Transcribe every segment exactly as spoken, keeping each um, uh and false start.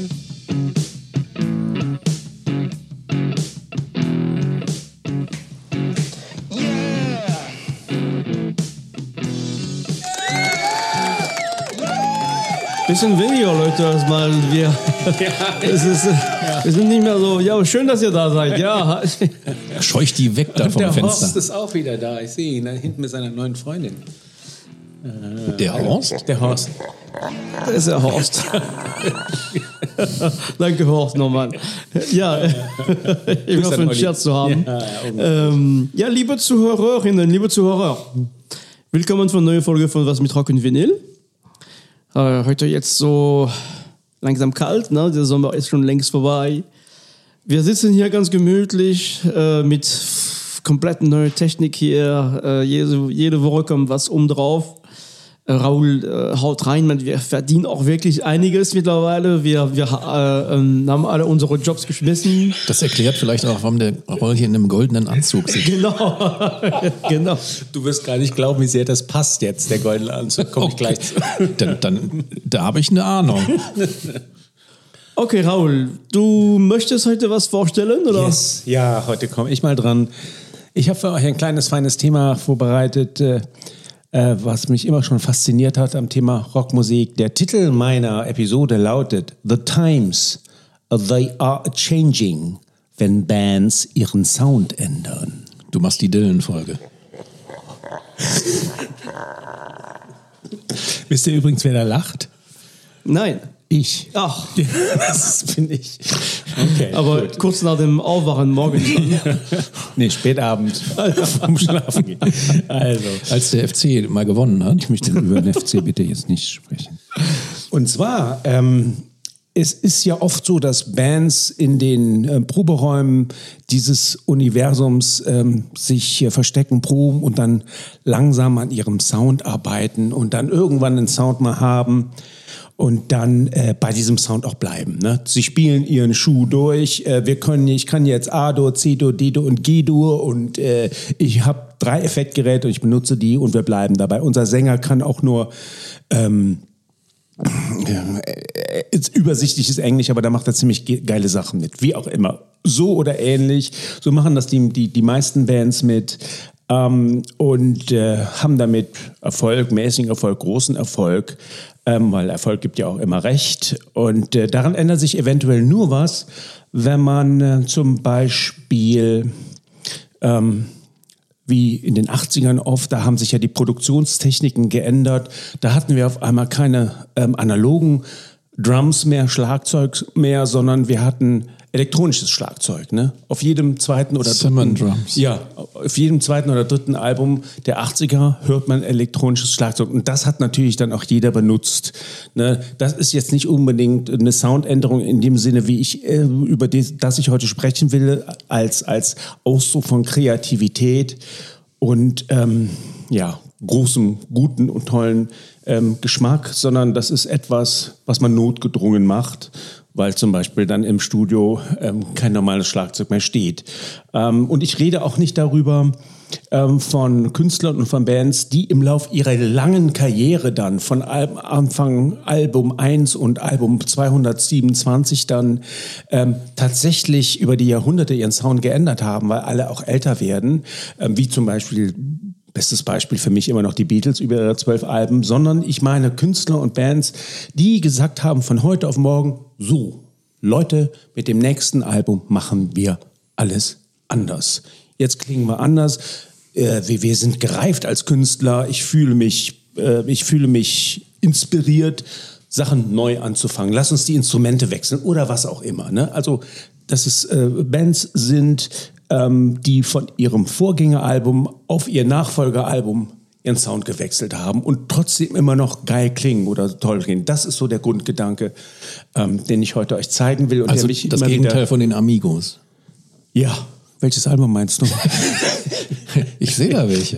Bisschen weniger Leute als mal wir. Ja. Es ist, ja. Wir sind nicht mehr so, ja, schön, dass ihr da seid. Ja. Scheucht die weg da vom der Fenster. Der Horst ist auch wieder da. Ich sehe ihn da hinten mit seiner neuen Freundin. Äh, der Horst? Der Horst. Das ist der Horst. Danke, Horst, nochmal. Ja, ich hoffe, einen Scherz zu haben. Ja, ja, ähm, ja, liebe Zuhörerinnen, liebe Zuhörer, willkommen zu einer neuen Folge von Was mit Rock und Vinyl. Äh, heute jetzt so langsam kalt, ne? Der Sommer ist schon längst vorbei. Wir sitzen hier ganz gemütlich äh, mit f- komplett neuer Technik hier. Äh, jede, jede Woche kommt was um drauf. Äh, Raul äh, haut rein, man, wir verdienen auch wirklich einiges mittlerweile. Wir, wir äh, ähm, haben alle unsere Jobs geschmissen. Das erklärt vielleicht auch, warum der Raul hier in einem goldenen Anzug sitzt. Genau. Genau. Du wirst gar nicht glauben, wie sehr das passt jetzt, der goldene Anzug. Komm ich gleich zu. Dann, dann, da habe ich eine Ahnung. Okay, Raul, du möchtest heute was vorstellen, oder? Yes. Ja, heute komme ich mal dran. Ich habe für euch ein kleines, feines Thema vorbereitet, äh, äh, was mich immer schon fasziniert hat am Thema Rockmusik. Der Titel meiner Episode lautet The Times, They Are Changing, wenn Bands ihren Sound ändern. Du machst die Dylan-Folge. Wisst ihr übrigens, wer da lacht? Nein. Ich. Ach. Das bin ich. Okay, aber gut. Kurz nach dem Aufwachen morgens. Nee, spätabend vom Schlafen gehen. Also. Als der F C mal gewonnen hat. Ich möchte über den F C bitte jetzt nicht sprechen. Und zwar, ähm, es ist ja oft so, dass Bands in den äh, Proberäumen dieses Universums ähm, sich äh, verstecken, proben und dann langsam an ihrem Sound arbeiten und dann irgendwann einen Sound mal haben. Und dann äh, bei diesem Sound auch bleiben. Ne? Sie spielen ihren Schuh durch. Äh, wir können, ich kann jetzt A-Dur, C-Dur, D-Dur und G-Dur und äh, ich habe drei Effektgeräte und ich benutze die und wir bleiben dabei. Unser Sänger kann auch nur ähm, äh, übersichtliches Englisch, aber da macht er ziemlich ge- geile Sachen mit. Wie auch immer. So oder ähnlich. So machen das die, die, die meisten Bands mit. Ähm, und äh, haben damit Erfolg, mäßigen Erfolg, großen Erfolg, ähm, weil Erfolg gibt ja auch immer recht. Und äh, daran ändert sich eventuell nur was, wenn man äh, zum Beispiel, ähm, wie in den achtzigern oft, da haben sich ja die Produktionstechniken geändert. Da hatten wir auf einmal keine ähm, analogen Drums mehr, Schlagzeug mehr, sondern wir hatten elektronisches Schlagzeug, ne? Auf jedem zweiten oder Simmon dritten, Drums. Ja, auf jedem zweiten oder dritten Album der achtziger hört man elektronisches Schlagzeug und das hat natürlich dann auch jeder benutzt, ne? Das ist jetzt nicht unbedingt eine Soundänderung in dem Sinne, wie ich äh, über die, das ich heute sprechen will, als als Ausdruck von Kreativität und ähm, ja großem, guten und tollen ähm, Geschmack, sondern das ist etwas, was man notgedrungen macht, weil zum Beispiel dann im Studio ähm, kein normales Schlagzeug mehr steht. Ähm, und ich rede auch nicht darüber ähm, von Künstlern und von Bands, die im Lauf ihrer langen Karriere dann von Al- Anfang Album eins und Album zweihundertsiebenundzwanzig dann ähm, tatsächlich über die Jahrhunderte ihren Sound geändert haben, weil alle auch älter werden, ähm, wie zum Beispiel bestes Beispiel für mich immer noch die Beatles über ihre zwölf Alben, sondern ich meine Künstler und Bands, die gesagt haben von heute auf morgen, so, Leute, mit dem nächsten Album machen wir alles anders. Jetzt klingen wir anders, äh, wir, wir sind gereift als Künstler, ich fühle mich, äh, ich fühle mich inspiriert, Sachen neu anzufangen. Lass uns die Instrumente wechseln oder was auch immer. Ne? Also, dass es äh, Bands sind, ähm, die von ihrem Vorgängeralbum auf ihr Nachfolgeralbum ihren Sound gewechselt haben und trotzdem immer noch geil klingen oder toll klingen. Das ist so der Grundgedanke, ähm, den ich heute euch zeigen will. Und also der mich das immer Gegenteil wieder, von den Amigos. Ja, welches Album meinst du? Ich sehe da welche.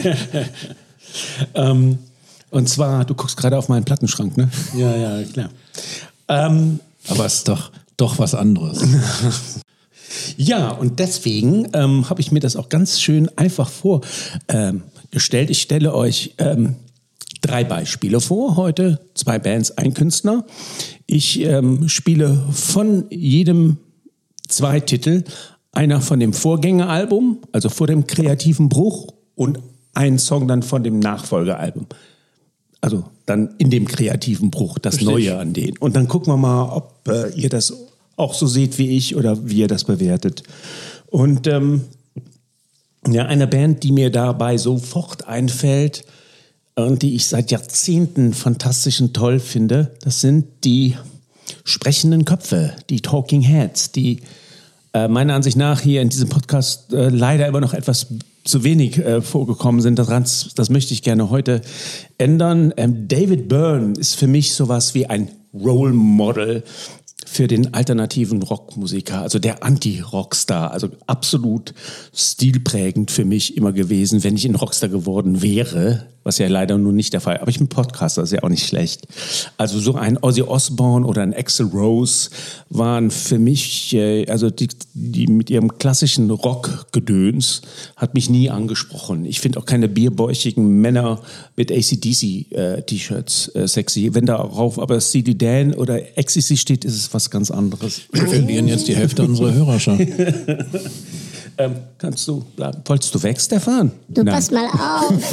ähm, und zwar, du guckst gerade auf meinen Plattenschrank, ne? Ja, ja, klar. Ähm, Aber es ist doch, doch was anderes. Ja, und deswegen ähm, habe ich mir das auch ganz schön einfach vorgestellt. Ähm, ich stelle euch ähm, drei Beispiele vor heute, zwei Bands, ein Künstler. Ich ähm, spiele von jedem zwei Titel, einer von dem Vorgängeralbum, also vor dem kreativen Bruch, und ein Song dann von dem Nachfolgealbum. Also dann in dem kreativen Bruch, das Verstehe. Neue an denen. Und dann gucken wir mal, ob äh, ihr das auch so seht wie ich oder wie ihr das bewertet. Und ähm, ja, eine Band, die mir dabei sofort einfällt und die ich seit Jahrzehnten fantastisch und toll finde, das sind die sprechenden Köpfe, die Talking Heads, die äh, meiner Ansicht nach hier in diesem Podcast äh, leider immer noch etwas zu wenig äh, vorgekommen sind. Das, das möchte ich gerne heute ändern. Ähm, David Byrne ist für mich sowas wie ein Role Model für den alternativen Rockmusiker, also der Anti-Rockstar, also absolut stilprägend für mich immer gewesen, wenn ich ein Rockstar geworden wäre, was ja leider nur nicht der Fall ist. Aber ich bin Podcaster, das ist ja auch nicht schlecht. Also so ein Ozzy Osbourne oder ein Axl Rose waren für mich, äh, also die, die mit ihrem klassischen Rockgedöns hat mich nie angesprochen. Ich finde auch keine bierbäuchigen Männer mit A C D C-T-Shirts äh, sexy. Wenn darauf aber Steely Dan oder Ecstasy steht, ist es was ganz anderes. Wir verlieren jetzt die Hälfte unserer Hörerschaft. ähm, kannst du, wolltest du weg, Stefan? Du Nein. Pass mal auf.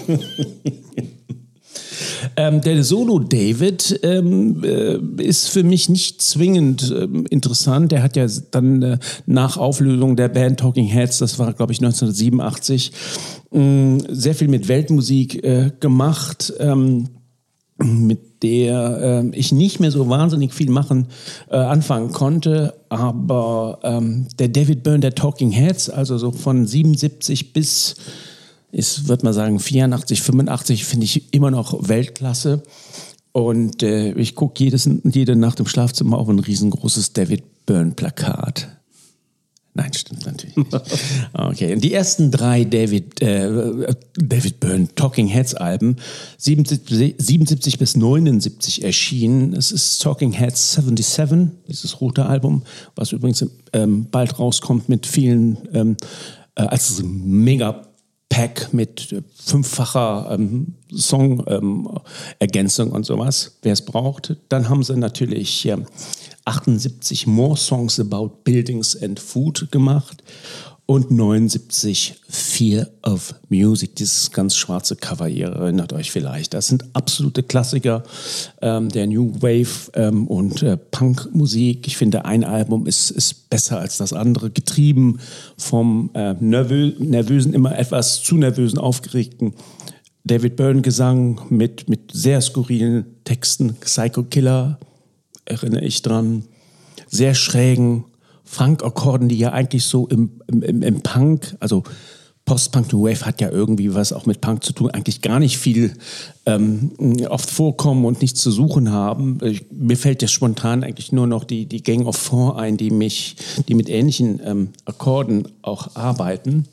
ähm, der Solo David ähm, äh, ist für mich nicht zwingend äh, interessant. Der hat ja dann äh, nach Auflösung der Band Talking Heads, das war glaube ich neunzehnhundertsiebenundachtzig, äh, sehr viel mit Weltmusik äh, gemacht, ähm, mit der äh, ich nicht mehr so wahnsinnig viel machen äh, anfangen konnte, aber ähm, der David Byrne der Talking Heads, also so von siebenundsiebzig bis, ich würde mal sagen vierundachtzig, fünfundachtzig, finde ich immer noch Weltklasse. Und äh, ich gucke jedes jede Nacht im Schlafzimmer auf ein riesengroßes David Byrne Plakat. Nein, stimmt natürlich nicht. Okay, und die ersten drei David, äh, David Byrne Talking Heads Alben, siebenundsiebzig, siebenundsiebzig bis neunundsiebzig erschienen. Es ist Talking Heads siebenundsiebzig, dieses rote Album, was übrigens ähm, bald rauskommt mit vielen, ähm, äh, als Mega-Pack mit äh, fünffacher ähm, Song-Ergänzung ähm, und sowas, wer es braucht. Dann haben sie natürlich äh, achtundsiebzig More Songs About Buildings and Food gemacht und neunundsiebzig Fear of Music, dieses ganz schwarze Cover, ihr erinnert euch vielleicht. Das sind absolute Klassiker ähm, der New Wave ähm, und äh, Punk-Musik. Ich finde, ein Album ist, ist besser als das andere, getrieben vom äh, nervö- nervösen, immer etwas zu nervösen, aufgeregten David Byrne Gesang mit, mit sehr skurrilen Texten, Psycho Killer, erinnere ich dran, sehr schrägen Funk-Akkorden, die ja eigentlich so im, im, im Punk, also Post-Punk New Wave hat ja irgendwie was auch mit Punk zu tun, eigentlich gar nicht viel ähm, oft vorkommen und nichts zu suchen haben. Ich, mir fällt ja spontan eigentlich nur noch die, die Gang of Four ein, die mich, die mit ähnlichen ähm, Akkorden auch arbeiten.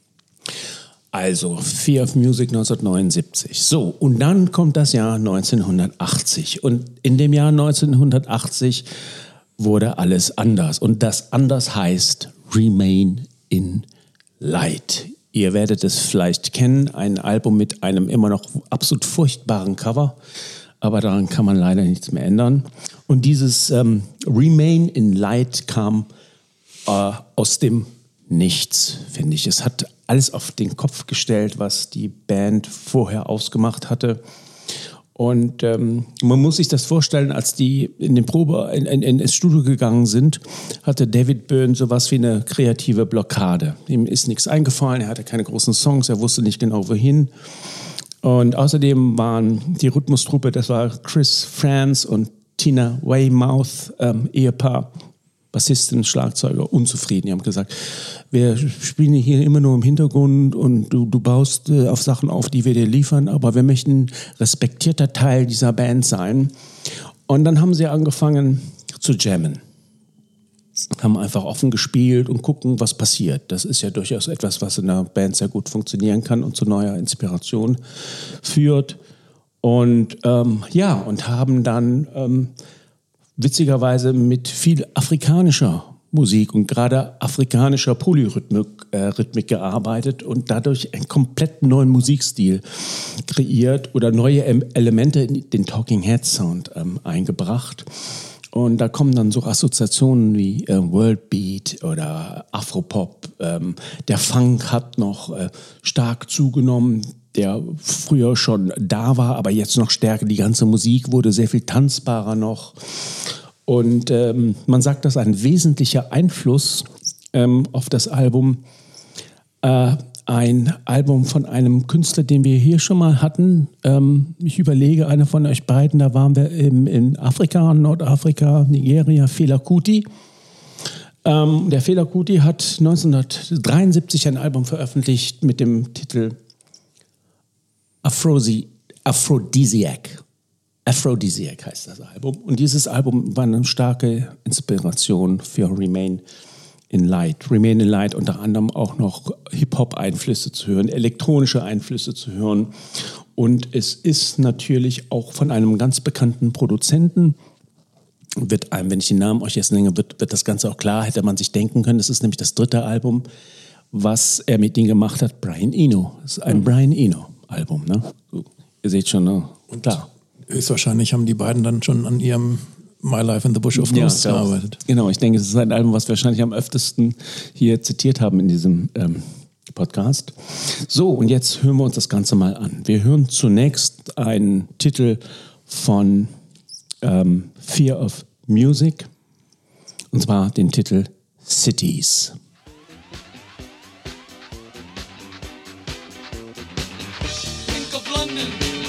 Also, Fear of Music neunzehnhundertneunundsiebzig. So, und dann kommt das Jahr neunzehnhundertachtzig. Und in dem Jahr neunzehnhundertachtzig wurde alles anders. Und das anders heißt Remain in Light. Ihr werdet es vielleicht kennen, ein Album mit einem immer noch absolut furchtbaren Cover. Aber daran kann man leider nichts mehr ändern. Und dieses ähm, Remain in Light kam äh, aus dem Nichts, finde ich. Es hat alles auf den Kopf gestellt, was die Band vorher ausgemacht hatte. Und ähm, man muss sich das vorstellen, als die in den Probe, in, in, in ins Studio gegangen sind, hatte David Byrne sowas wie eine kreative Blockade. Ihm ist nichts eingefallen, er hatte keine großen Songs, er wusste nicht genau wohin. Und außerdem waren die Rhythmustruppe, das war Chris Frantz und Tina Weymouth, ähm, Ehepaar, Bassisten, Schlagzeuger, unzufrieden. Die haben gesagt, wir spielen hier immer nur im Hintergrund und du, du baust äh, auf Sachen auf, die wir dir liefern, aber wir möchten respektierter Teil dieser Band sein. Und dann haben sie angefangen zu jammen. Haben einfach offen gespielt und gucken, was passiert. Das ist ja durchaus etwas, was in der Band sehr gut funktionieren kann und zu neuer Inspiration führt. Und ähm, ja, und haben dann ähm, witzigerweise mit viel afrikanischer Musik und gerade afrikanischer Polyrhythmik äh, Rhythmik gearbeitet und dadurch einen komplett neuen Musikstil kreiert oder neue em- Elemente in den Talking Heads Sound ähm, eingebracht. Und da kommen dann so Assoziationen wie äh, Worldbeat oder Afropop. Ähm, der Funk hat noch äh, stark zugenommen, der früher schon da war, aber jetzt noch stärker. Die ganze Musik wurde sehr viel tanzbarer noch. Und ähm, man sagt, dass ein wesentlicher Einfluss ähm, auf das Album äh, ein Album von einem Künstler, den wir hier schon mal hatten. Ähm, ich überlege, einer von euch beiden, da waren wir im, in Afrika, Nordafrika, Nigeria, Fela Kuti. Ähm, der Fela Kuti hat neunzehnhundertdreiundsiebzig ein Album veröffentlicht mit dem Titel Aphrosi- Aphrodisiac. Aphrodisiac heißt das Album. Und dieses Album war eine starke Inspiration für Remain in Light. Remain in Light unter anderem auch noch Hip-Hop-Einflüsse zu hören, elektronische Einflüsse zu hören. Und es ist natürlich auch von einem ganz bekannten Produzenten, wird einem, wenn ich den Namen euch jetzt nenne, wird, wird das Ganze auch klar, hätte man sich denken können. Das ist nämlich das dritte Album, was er mit ihm gemacht hat, Brian Eno. Das ist ein mhm. Brian Eno-Album. Ne? So, ihr seht schon, ne? Und klar. Höchstwahrscheinlich haben die beiden dann schon an ihrem My Life in the Bush of Ghosts ja, gearbeitet. Genau, ich denke, es ist ein Album, was wir wahrscheinlich am öftesten hier zitiert haben in diesem ähm, Podcast. So, und jetzt hören wir uns das Ganze mal an. Wir hören zunächst einen Titel von ähm, Fear of Music, und zwar den Titel Cities. Think of London.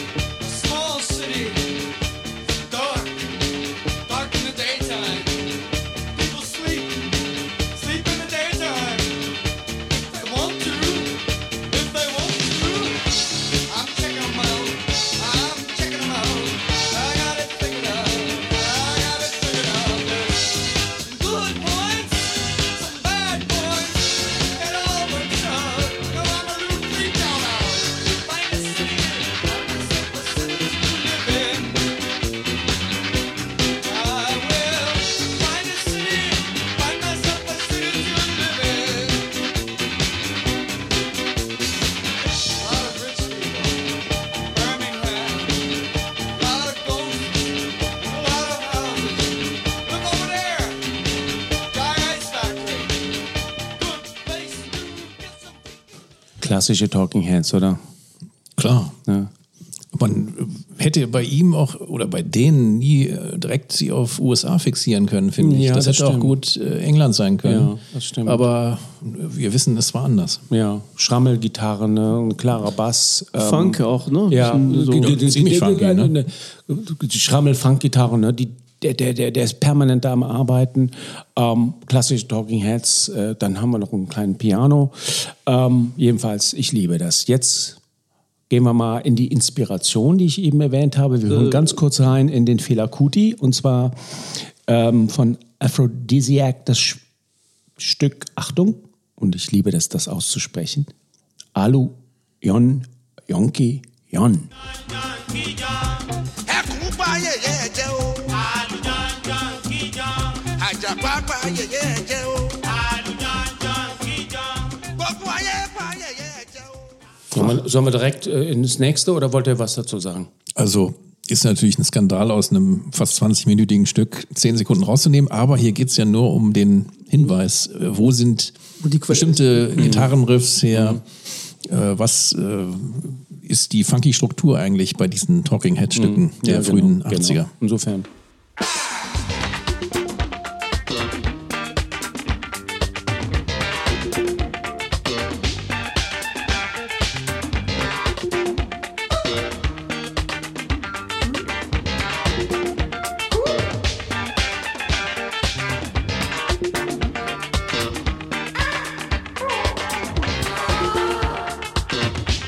Klassische Talking Heads, oder? Klar. Ja. Man hätte bei ihm auch oder bei denen nie direkt sie auf U S A fixieren können, finde ich. Ja, das, das hätte stimmt. auch gut äh, England sein können. Ja, das stimmt. Aber wir wissen, es war anders. Ja, Schrammelgitarre, ne? Ein klarer Bass. Ähm, Funk auch, ne? Ja, so. die, die, ziemlich die, funky, die, ne? die, die Schrammel-Funk-Gitarre, ne? Die, der, der, der, der ist permanent da am Arbeiten. Ähm, klassische Talking Heads, äh, dann haben wir noch einen kleinen Piano. Ähm, jedenfalls, ich liebe das. Jetzt gehen wir mal in die Inspiration, die ich eben erwähnt habe. Wir hören äh. ganz kurz rein in den Fela Kuti, und zwar ähm, von Aphrodisiac, das Sch- Stück, Achtung, und ich liebe das, das auszusprechen, Alu Yon Yonki Yon. Sollen wir, sollen wir direkt äh, ins nächste oder wollt ihr was dazu sagen? Also ist natürlich ein Skandal, aus einem fast zwanzig-minütigen Stück zehn Sekunden rauszunehmen, aber hier geht es ja nur um den Hinweis, äh, wo sind die bestimmte Gitarrenriffs her, mhm. äh, was äh, ist die funky Struktur eigentlich bei diesen Talking Head Stücken mhm. der ja, frühen genau, achtziger. Genau. Insofern.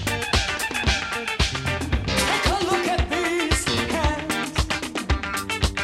Take a look at these hands.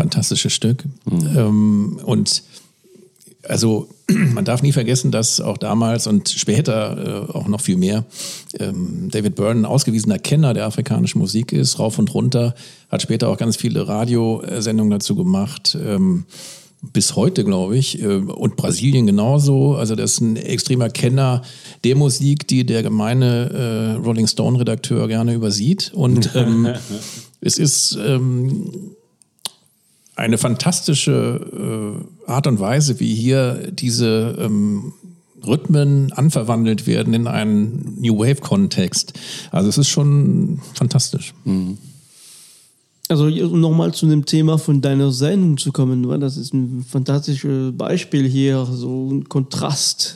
fantastisches Stück. Mhm. Ähm, und also man darf nie vergessen, dass auch damals und später äh, auch noch viel mehr ähm, David Byrne ein ausgewiesener Kenner der afrikanischen Musik ist, rauf und runter, hat später auch ganz viele Radiosendungen dazu gemacht, ähm, bis heute, glaube ich, äh, und Brasilien genauso. Also das ist ein extremer Kenner der Musik, die der gemeine äh, Rolling Stone-Redakteur gerne übersieht. Und ähm, es ist ähm, eine fantastische äh, Art und Weise, wie hier diese ähm, Rhythmen anverwandelt werden in einen New Wave-Kontext. Also es ist schon fantastisch. Mhm. Also um nochmal zu dem Thema von deiner Sendung zu kommen, weil das ist ein fantastisches Beispiel hier, so ein Kontrast,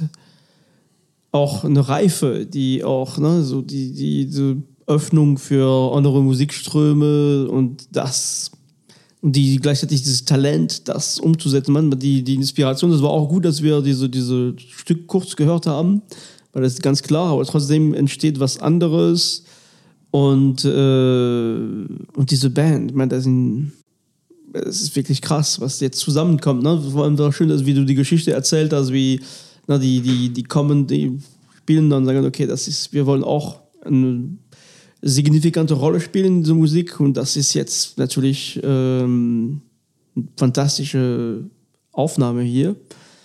auch eine Reife, die auch, ne, so die, die, die Öffnung für andere Musikströme und das und die gleichzeitig dieses Talent, das umzusetzen, man, die, die Inspiration, das war auch gut, dass wir diese, diese Stück kurz gehört haben, weil das ist ganz klar, aber trotzdem entsteht was anderes. Und, äh, und diese Band, ich meine, das, das ist wirklich krass, was jetzt zusammenkommt. Ne? Vor allem war schön, dass, wie du die Geschichte erzählt hast, wie na, die, die, die kommen, die spielen dann und sagen, okay, das ist, wir wollen auch eine signifikante Rolle spielen in dieser Musik. Und das ist jetzt natürlich ähm, eine fantastische Aufnahme hier.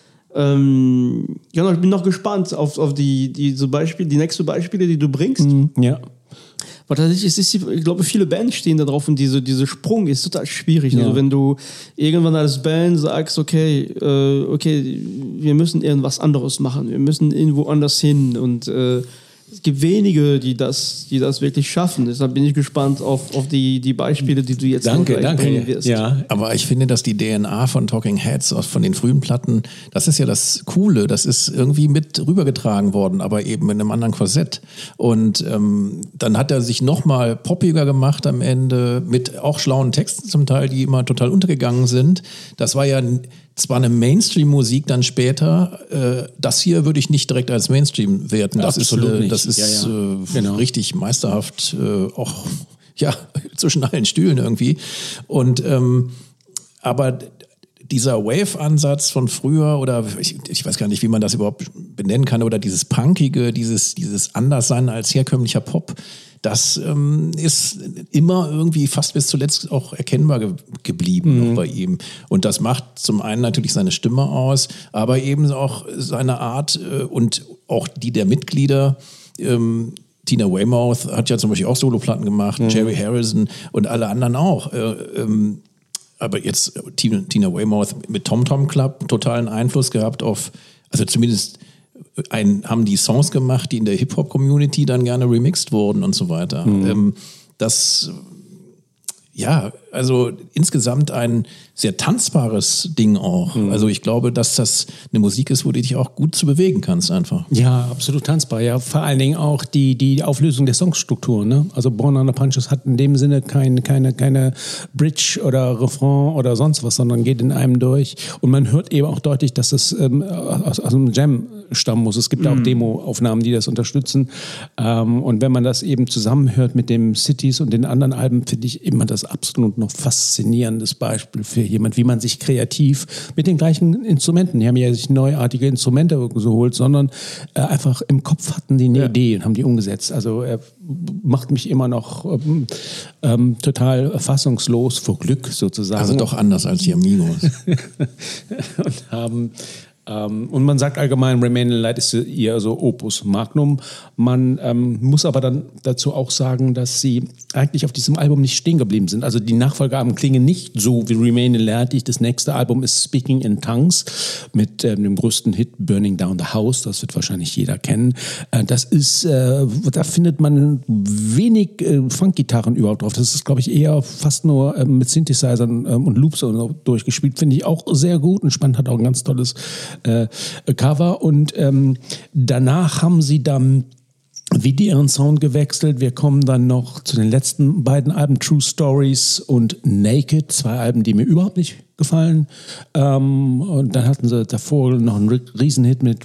Ähm, ja, ich bin noch gespannt auf, auf die, die, so Beispiele, die nächsten Beispiele, die du bringst. Mhm, ja. Weil tatsächlich ist es, ich glaube, viele Bands stehen da drauf und diese, diese Sprung ist total schwierig. Ja. Also wenn du irgendwann als Band sagst, okay, äh, okay, wir müssen irgendwas anderes machen, wir müssen irgendwo anders hin und äh, es gibt wenige, die das, die das wirklich schaffen. Deshalb bin ich gespannt auf, auf die, die Beispiele, die du jetzt danke, noch danke. bringen wirst. Ja. Aber ich finde, dass die D N A von Talking Heads, von den frühen Platten, das ist ja das Coole. Das ist irgendwie mit rübergetragen worden, aber eben in einem anderen Korsett. Und ähm, dann hat er sich nochmal poppiger gemacht am Ende, mit auch schlauen Texten zum Teil, die immer total untergegangen sind. Das war ja zwar eine Mainstream-Musik dann später, äh, das hier würde ich nicht direkt als Mainstream werten. Das Absolut ist, äh, nicht. das ist ja, ja. Äh, genau. richtig meisterhaft, äh, auch ja, zwischen allen Stühlen irgendwie. Und ähm, aber dieser Wave-Ansatz von früher, oder ich, ich weiß gar nicht, wie man das überhaupt benennen kann, oder dieses Punkige, dieses, dieses Anderssein als herkömmlicher Pop, das ähm, ist immer irgendwie fast bis zuletzt auch erkennbar ge- geblieben mhm. noch bei ihm. Und das macht zum einen natürlich seine Stimme aus, aber eben auch seine Art äh, und auch die der Mitglieder. Ähm, Tina Weymouth hat ja zum Beispiel auch Soloplatten gemacht, mhm. Jerry Harrison und alle anderen auch. Äh, ähm, aber jetzt Tina, Tina Weymouth mit Tom Tom Club totalen Einfluss gehabt auf, also zumindest ein, haben die Songs gemacht, die in der Hip-Hop-Community dann gerne remixed wurden und so weiter. Mhm. Ähm, das, ja, also insgesamt ein sehr tanzbares Ding auch. Mhm. Also ich glaube, dass das eine Musik ist, wo du dich auch gut zu bewegen kannst einfach. Ja, absolut tanzbar. Ja, vor allen Dingen auch die, die Auflösung der Songstruktur. Ne? Also Born Under Punches hat in dem Sinne kein, keine, keine Bridge oder Refrain oder sonst was, sondern geht in einem durch. Und man hört eben auch deutlich, dass es ähm, aus, aus einem Jam stammen muss. Es gibt ja auch Demo-Aufnahmen, die das unterstützen. Ähm, und wenn man das eben zusammenhört mit dem Cities und den anderen Alben, finde ich immer das absolut noch faszinierendes Beispiel für jemand, wie man sich kreativ mit den gleichen Instrumenten, die haben ja sich neuartige Instrumente geholt, sondern äh, einfach im Kopf hatten die eine ja. Idee und haben die umgesetzt. Also er macht mich immer noch ähm, ähm, total fassungslos vor Glück sozusagen. Also doch anders als die Amigos. und haben Um, und man sagt allgemein, Remain in the Light ist eher so Opus Magnum. Man ähm, muss aber dann dazu auch sagen, dass sie eigentlich auf diesem Album nicht stehen geblieben sind. Also die Nachfolgealben klingen nicht so wie Remain in the Light. Das nächste Album ist Speaking in Tongues mit ähm, dem größten Hit Burning Down the House. Das wird wahrscheinlich jeder kennen. Äh, das ist, äh, da findet man wenig äh, Funkgitarren überhaupt drauf. Das ist, glaube ich, eher fast nur äh, mit Synthesizern äh, und Loops und so durchgespielt. Finde ich auch sehr gut und spannend, hat auch ein ganz tolles Äh, Cover. Und ähm, danach haben sie dann wieder ihren Sound gewechselt. Wir kommen dann noch zu den letzten beiden Alben, True Stories und Naked, zwei Alben, die mir überhaupt nicht gefallen. Ähm, und dann hatten sie davor noch einen Riesenhit mit Road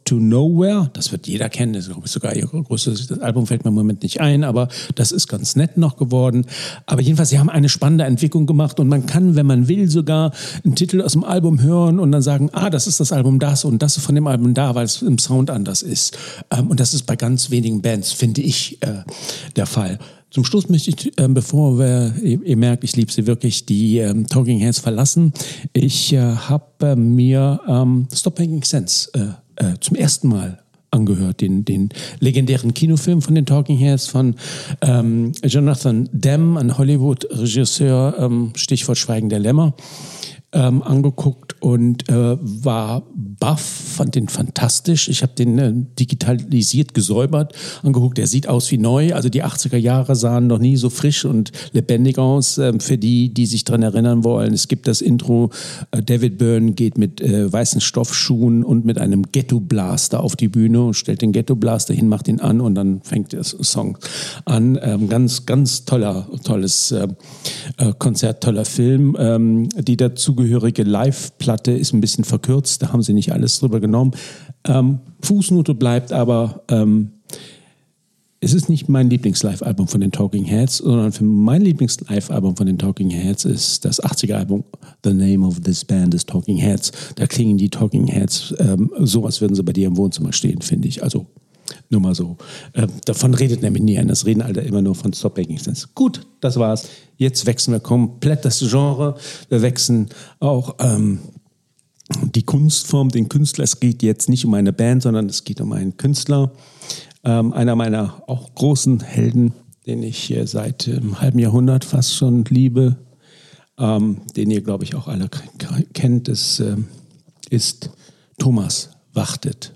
to Nowhere, das wird jeder kennen, das ist sogar ihr größtes das Album, fällt mir im Moment nicht ein, aber das ist ganz nett noch geworden. Aber jedenfalls, sie haben eine spannende Entwicklung gemacht und man kann, wenn man will, sogar einen Titel aus dem Album hören und dann sagen, ah, das ist das Album das und das ist von dem Album da, weil es im Sound anders ist. Und das ist bei ganz wenigen Bands, finde ich, der Fall. Zum Schluss möchte ich, äh, bevor wir, ihr, ihr merkt, ich liebe sie wirklich, die ähm, Talking Heads verlassen. Ich äh, habe äh, mir ähm, Stop Making Sense äh, äh, zum ersten Mal angehört, den, den legendären Kinofilm von den Talking Heads von ähm, Jonathan Demme, ein Hollywood-Regisseur, ähm, Stichwort Schweigen der Lämmer. Ähm, angeguckt und äh, war baff, fand den fantastisch. Ich habe den äh, digitalisiert, gesäubert angeguckt. Der sieht aus wie neu. Also die achtziger Jahre sahen noch nie so frisch und lebendig aus. Ähm, für die, die sich dran erinnern wollen, es gibt das Intro. Äh, David Byrne geht mit äh, weißen Stoffschuhen und mit einem Ghetto-Blaster auf die Bühne und stellt den Ghetto-Blaster hin, macht ihn an und dann fängt der Song an. Ähm, ganz, ganz toller, tolles äh, äh, Konzert, toller Film. Ähm, die dazugehörige Live-Platte ist ein bisschen verkürzt, da haben sie nicht alles drüber genommen. Ähm, Fußnote bleibt aber, ähm, es ist nicht mein Lieblings-Live-Album von den Talking Heads, sondern für mein Lieblings-Live-Album von den Talking Heads ist das achtziger-Album The Name of This Band is Talking Heads. Da klingen die Talking Heads ähm, so, als würden sie bei dir im Wohnzimmer stehen, finde ich. Also nur mal so. Ähm, davon redet nämlich nie einer. Das reden alle immer nur von Stop Making Sense. Gut, das war's. Jetzt wechseln wir komplett das Genre. Wir wechseln auch ähm, die Kunstform, den Künstler. Es geht jetzt nicht um eine Band, sondern es geht um einen Künstler. Ähm, einer meiner auch großen Helden, den ich äh, seit einem ähm, halben Jahrhundert fast schon liebe, ähm, den ihr, glaube ich, auch alle k- kennt, ist, äh, ist Thomas Wachtet.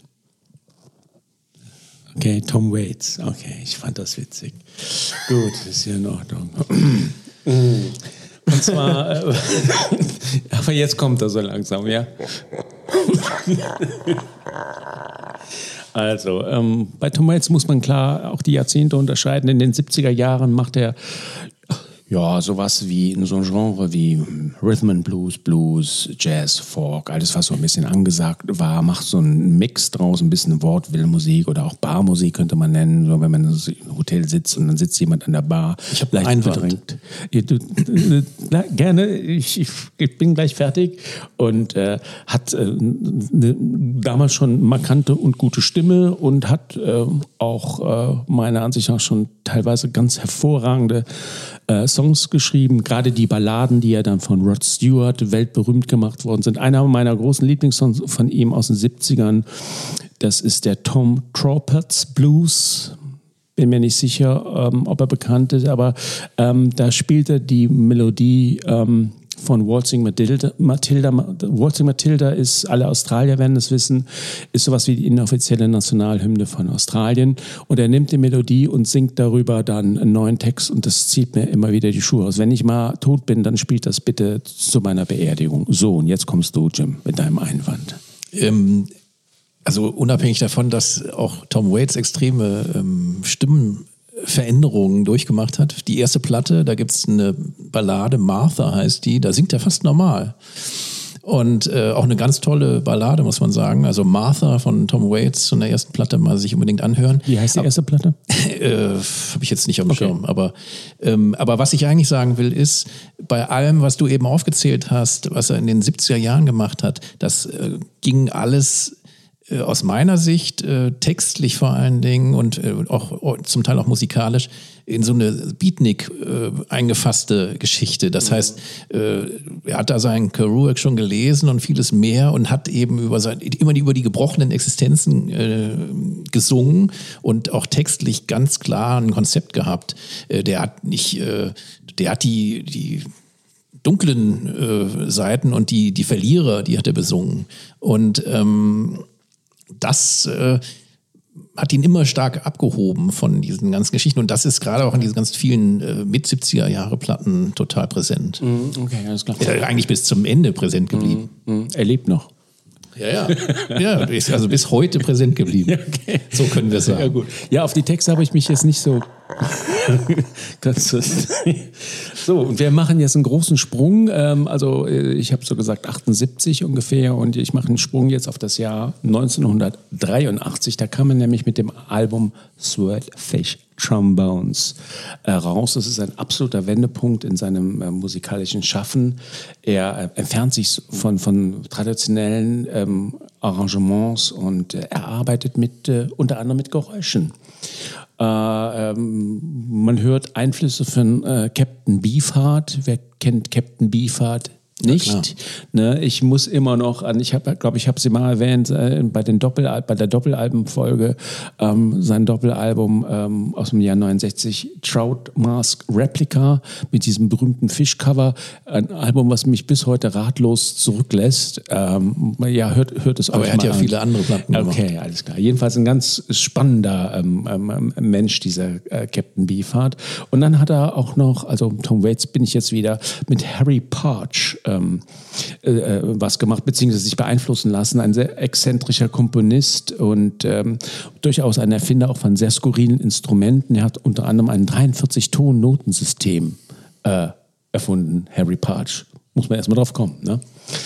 Okay, Tom Waits. Okay, ich fand das witzig. Gut, ist ja in Ordnung. Und zwar, äh, aber jetzt kommt er so langsam, ja. Also, ähm, bei Tom Waits muss man klar auch die Jahrzehnte unterscheiden. In den siebziger Jahren macht er ja sowas wie in so ein Genre wie Rhythm and Blues, Blues, Jazz, Folk, alles was so ein bisschen angesagt war, macht so einen Mix draus, ein bisschen Wortwillmusik oder auch Barmusik könnte man nennen, so wenn man im Hotel sitzt und dann sitzt jemand an der Bar. Ich habe einen verdrängt. Ja, du, äh, gerne, ich, ich, ich bin gleich fertig und äh, hat äh, ne, damals schon markante und gute Stimme und hat äh, auch äh, meiner Ansicht nach schon teilweise ganz hervorragende äh, Songs geschrieben, gerade die Balladen, die ja dann von Rod Stewart weltberühmt gemacht worden sind. Einer meiner großen Lieblingssongs von ihm aus den siebzigern, das ist der Tom Trompett's Blues. Bin mir nicht sicher, ähm, ob er bekannt ist, aber ähm, da spielt er die Melodie ähm, von Waltzing Matilda. Matilda. Waltzing Matilda ist, alle Australier werden es wissen, ist sowas wie die inoffizielle Nationalhymne von Australien. Und er nimmt die Melodie und singt darüber dann einen neuen Text und das zieht mir immer wieder die Schuhe aus. Wenn ich mal tot bin, dann spielt das bitte zu meiner Beerdigung. So, und jetzt kommst du, Jim, mit deinem Einwand. Ähm, also unabhängig davon, dass auch Tom Waits extreme ähm, Stimmenveränderungen durchgemacht hat. Die erste Platte, da gibt es eine Ballade, Martha heißt die, da singt er fast normal. Und äh, auch eine ganz tolle Ballade, muss man sagen. Also Martha von Tom Waits von der ersten Platte mal sich unbedingt anhören. Wie heißt die erste Platte? äh, Habe ich jetzt nicht auf dem Okay. Schirm. Aber, ähm, aber was ich eigentlich sagen will, ist, bei allem, was du eben aufgezählt hast, was er in den siebziger Jahren gemacht hat, das äh, ging alles äh, aus meiner Sicht, äh, textlich vor allen Dingen und äh, auch zum Teil auch musikalisch, in so eine Beatnik äh, eingefasste Geschichte. Das heißt, äh, er hat da seinen Kerouac schon gelesen und vieles mehr und hat eben über sein, immer über die gebrochenen Existenzen äh, gesungen und auch textlich ganz klar ein Konzept gehabt. Äh, der hat nicht, äh, der hat die, die dunklen äh, Seiten und die, die Verlierer, die hat er besungen. Und ähm, das äh, hat ihn immer stark abgehoben von diesen ganzen Geschichten. Und das ist gerade auch in diesen ganz vielen äh, Mit-siebziger-Jahre-Platten total präsent. Okay, alles klar. Ist eigentlich bis zum Ende präsent geblieben. Er lebt noch. Ja, ja. Ja, ist also bis heute präsent geblieben. Okay. So können wir sagen. Ja, gut. Ja, auf die Texte habe ich mich jetzt nicht so So, und wir machen jetzt einen großen Sprung. Ähm, also ich habe so gesagt achtundsiebzig ungefähr und ich mache einen Sprung jetzt auf das Jahr neunzehnhundertdreiundachtzig. Da kam er nämlich mit dem Album Swordfish Trombones äh, raus. Das ist ein absoluter Wendepunkt in seinem äh, musikalischen Schaffen. Er äh, entfernt sich von, von traditionellen ähm, Arrangements und äh, er arbeitet mit, äh, unter anderem mit Geräuschen. Äh, ähm, man hört Einflüsse von äh, Captain Beefheart. Wer kennt Captain Beefheart? Nicht. Ne, ich muss immer noch an, ich habe, glaube ich, habe sie mal erwähnt, äh, bei, den Doppel, bei der Doppelalbumfolge, ähm, sein Doppelalbum ähm, aus dem Jahr neunundsechzig, Trout Mask Replica, mit diesem berühmten Fischcover. Ein Album, was mich bis heute ratlos zurücklässt. Ähm, ja, hört, hört es Aber euch er hat mal ja an. viele andere Platten gemacht. Okay, alles klar. Jedenfalls ein ganz spannender ähm, ähm, Mensch, dieser äh, Captain Beefheart. Und dann hat er auch noch, also Tom Waits bin ich jetzt wieder, mit Harry Partch ähm, äh, was gemacht, beziehungsweise sich beeinflussen lassen. Ein sehr exzentrischer Komponist und ähm, durchaus ein Erfinder auch von sehr skurrilen Instrumenten. Er hat unter anderem ein dreiundvierzig-Ton-Notensystem äh, erfunden, Harry Partch. Muss man erstmal drauf kommen, ne?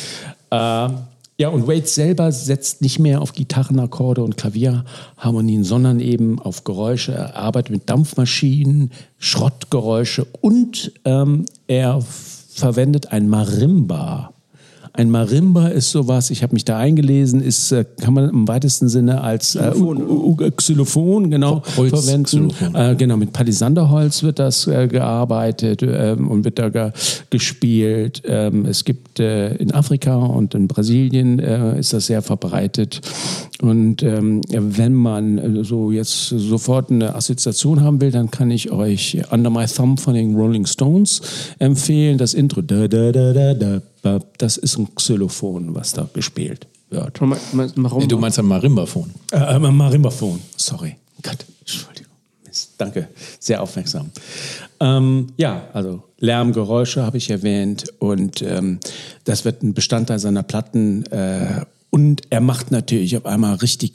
Äh, Ja, und Waits selber setzt nicht mehr auf Gitarrenakkorde und Klavierharmonien, sondern eben auf Geräusche. Er arbeitet mit Dampfmaschinen, Schrottgeräusche und ähm, er f- verwendet ein Marimba. Ein Marimba ist sowas, ich habe mich da eingelesen, ist, äh, kann man im weitesten Sinne als äh, Xylophon, uh, uh, Xylophon genau, Holz, verwenden. Xylophon. Äh, genau, mit Palisanderholz wird das äh, gearbeitet ähm, und wird da ge- gespielt. Ähm, es gibt äh, in Afrika und in Brasilien äh, ist das sehr verbreitet. Und ähm, wenn man äh, so jetzt sofort eine Assoziation haben will, dann kann ich euch Under My Thumb von den Rolling Stones empfehlen. Das Intro, da, da, da, da, da. Das ist ein Xylophon, was da gespielt wird. Nee, du meinst ein Marimbaphon. Äh, äh, Marimbaphon, sorry. Gott, Entschuldigung. Mist. Danke, sehr aufmerksam. Ähm, ja, also Lärm, Geräusche habe ich erwähnt und ähm, das wird ein Bestandteil seiner Platten äh, und er macht natürlich auf einmal richtig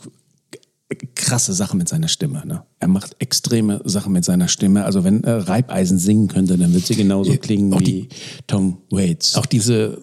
krasse Sachen mit seiner Stimme. Ne? Er macht extreme Sachen mit seiner Stimme. Also wenn äh, Reibeisen singen könnte, dann wird sie genauso Ja, klingen auch wie die- Tom Waits. Auch diese,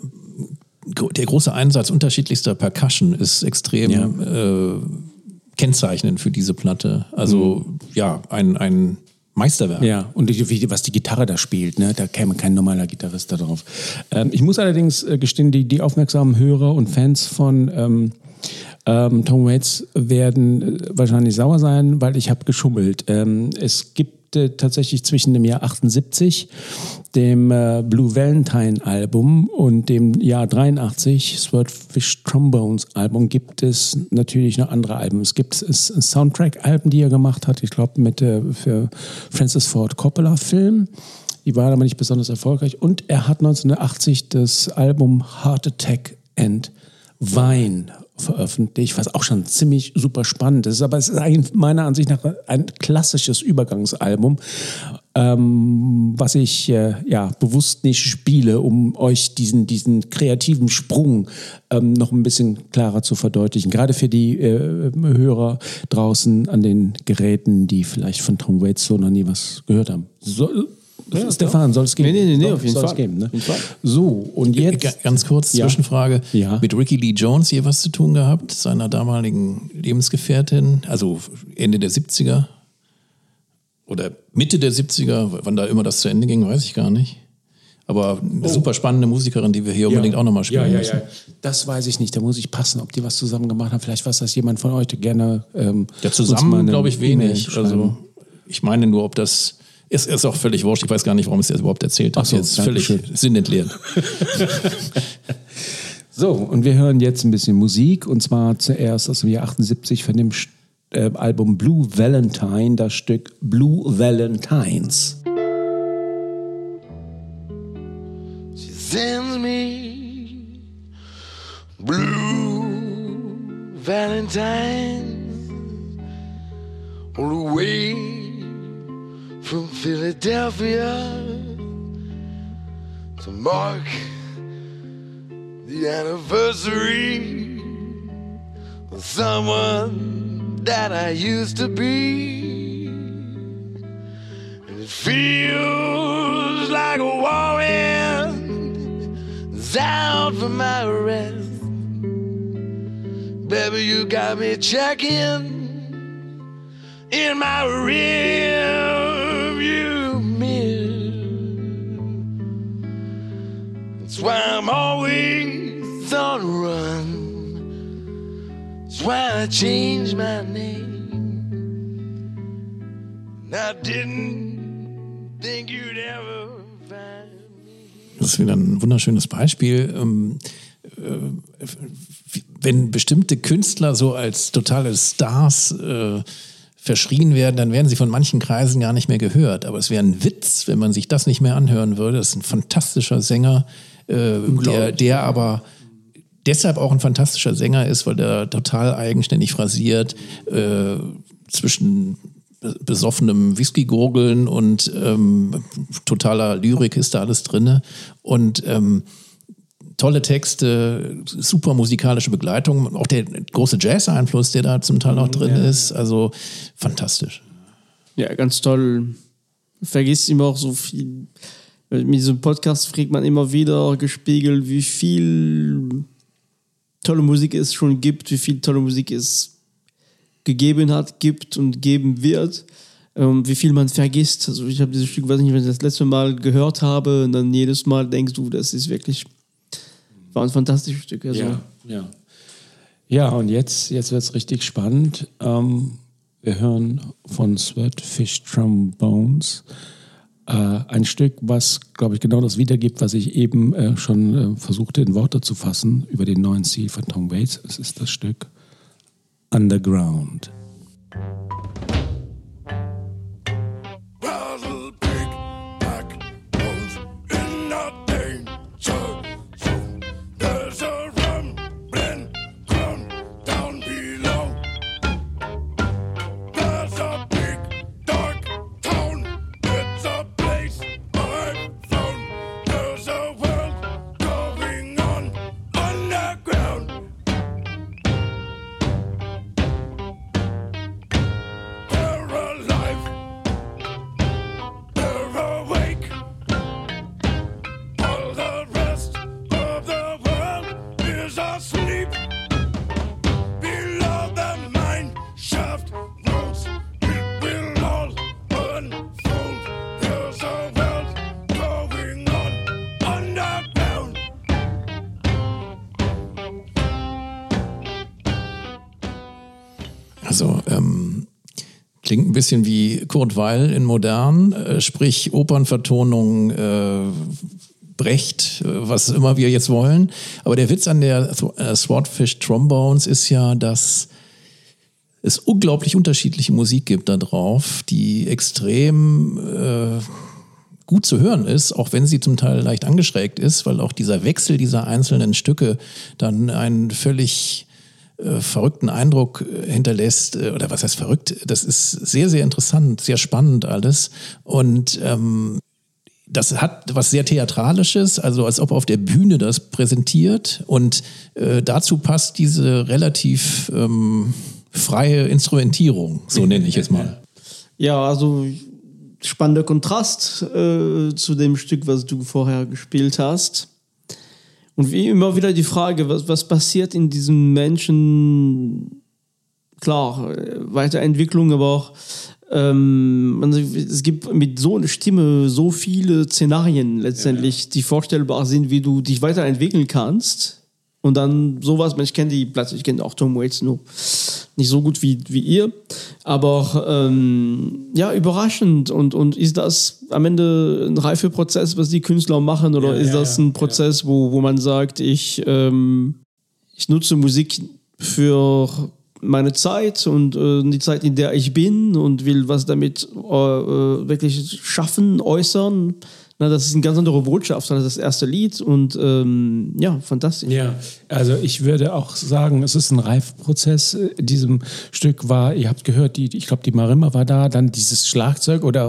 der große Einsatz unterschiedlichster Percussion ist extrem Ja. äh, kennzeichnend für diese Platte. Also ja, ein, ein Meisterwerk. Ja, und die, wie, was die Gitarre da spielt, ne? Da käme kein normaler Gitarrist da drauf. Ähm, ich muss allerdings äh, gestehen, die, die aufmerksamen Hörer und Fans von ähm, ähm, Tom Waits werden äh, wahrscheinlich sauer sein, weil ich habe geschummelt. Ähm, es gibt äh, tatsächlich zwischen dem Jahr achtundsiebzig, dem äh, Blue Valentine Album und dem Jahr dreiundachtzig, Swordfish Trombones Album, gibt es natürlich noch andere Alben. Es gibt es Soundtrack-Alben, die er gemacht hat, ich glaube mit äh, für Francis Ford Coppola Film. Die waren aber nicht besonders erfolgreich. Und er hat neunzehnhundertachtzig das Album Heart Attack and Wine veröffentlicht, was auch schon ziemlich super spannend ist. Aber es ist eigentlich meiner Ansicht nach ein klassisches Übergangsalbum, ähm, was ich äh, ja bewusst nicht spiele, um euch diesen, diesen kreativen Sprung ähm, noch ein bisschen klarer zu verdeutlichen. Gerade für die äh, Hörer draußen an den Geräten, die vielleicht von Tom Waits so noch nie was gehört haben. So, Ja, Stefan, soll es geben? Nee, nee, nee, nee, Soll- auf jeden soll es Fall. geben, ne? Auf jeden Fall. So, und G- jetzt... Ganz kurz, Ja. Zwischenfrage. Ja. Mit Ricky Lee Jones je was zu tun gehabt, seiner damaligen Lebensgefährtin, also Ende der siebziger oder Mitte der siebziger, wann da immer das zu Ende ging, weiß ich gar nicht. Aber eine super spannende Musikerin, die wir hier unbedingt auch nochmal spielen ja, ja, müssen. ja. Das weiß ich nicht, da muss ich passen, ob die was zusammen gemacht haben. Vielleicht weiß das jemand von euch, der gerne ähm, Ja, uns mal zusammen eine glaube ich E-Mail wenig. schreiben. Also ich meine nur, ob das ist, ist auch völlig wurscht. Ich weiß gar nicht, warum ich es jetzt überhaupt erzählt habe. Ach so, Jetzt völlig Dankeschön. sinnentleert. So, und wir hören jetzt ein bisschen Musik und zwar zuerst aus dem Jahr achtundsiebzig von dem äh, Album Blue Valentine, das Stück Blue Valentines. She sends me blue Valentines on the way from Philadelphia to mark the anniversary of someone that I used to be. feels like a warring is out for my rest. Baby, you got me checking in my rearview mirror. That's why I'm always on the run. That's why I changed my name. And I didn't think you'd ever find me. Das ist wieder ein wunderschönes Beispiel. Ähm, äh, wenn bestimmte Künstler so als totale Stars äh, verschrien werden, dann werden sie von manchen Kreisen gar nicht mehr gehört. Aber es wäre ein Witz, wenn man sich das nicht mehr anhören würde. Das ist ein fantastischer Sänger, äh, der, der aber deshalb auch ein fantastischer Sänger ist, weil der total eigenständig phrasiert, äh, zwischen besoffenem Whisky-Gurgeln und ähm, totaler Lyrik ist da alles drin. Und ähm, tolle Texte, super musikalische Begleitung, auch der große Jazz-Einfluss, der da zum Teil auch drin ja. ist. Also fantastisch. Ja, ganz toll. Vergisst immer auch so viel. Mit diesem Podcast kriegt man immer wieder gespiegelt, wie viel tolle Musik es schon gibt, wie viel tolle Musik es gegeben hat, gibt und geben wird, ähm, wie viel man vergisst. Also ich habe dieses Stück, weiß nicht, wenn ich das letzte Mal gehört habe und dann jedes Mal denkst du, das ist wirklich, war ein fantastisches Stück. Also. Ja, ja. Ja, und jetzt, jetzt wird es richtig spannend. Ähm, wir hören von Swordfish Trombones äh, ein Stück, was, glaube ich, genau das wiedergibt, was ich eben äh, schon äh, versuchte in Worte zu fassen über den neuen Stil von Tom Waits. Es ist das Stück Underground. Also ähm, klingt ein bisschen wie Kurt Weill in modern, äh, sprich Opernvertonung, äh, Brecht, äh, was immer wir jetzt wollen. Aber der Witz an der äh, Swordfish Trombones ist ja, dass es unglaublich unterschiedliche Musik gibt da drauf, die extrem äh, gut zu hören ist, auch wenn sie zum Teil leicht angeschrägt ist, weil auch dieser Wechsel dieser einzelnen Stücke dann einen völlig äh, verrückten Eindruck hinterlässt, äh, oder was heißt verrückt, das ist sehr, sehr interessant, sehr spannend alles und ähm, das hat was sehr Theatralisches, also als ob auf der Bühne das präsentiert und äh, dazu passt diese relativ ähm, freie Instrumentierung, so nenne ich es mal. Ja, also spannender Kontrast äh, zu dem Stück, was du vorher gespielt hast. Und wie immer wieder die Frage, was, was passiert in diesen Menschen? Klar, Weiterentwicklung, aber auch ähm, es gibt mit so einer Stimme so viele Szenarien letztendlich, ja, ja. die vorstellbar sind, wie du dich weiterentwickeln kannst. Und dann sowas, ich kenne die Platte, ich kenne auch Tom Waits nur nicht so gut wie, wie ihr, aber ähm, ja, überraschend. Und, und ist das am Ende ein Reifeprozess, was die Künstler machen, oder ja, ist ja, das ein Prozess, ja. wo, wo man sagt, ich, ähm, ich nutze Musik für meine Zeit und äh, die Zeit, in der ich bin und will was damit äh, wirklich schaffen, äußern, Na, das ist eine ganz andere Botschaft als das erste Lied und ähm, ja, fantastisch. Ja, also ich würde auch sagen, es ist ein Reifprozess. In diesem Stück war, ihr habt gehört, die, ich glaube, die Marimba war da, dann dieses Schlagzeug oder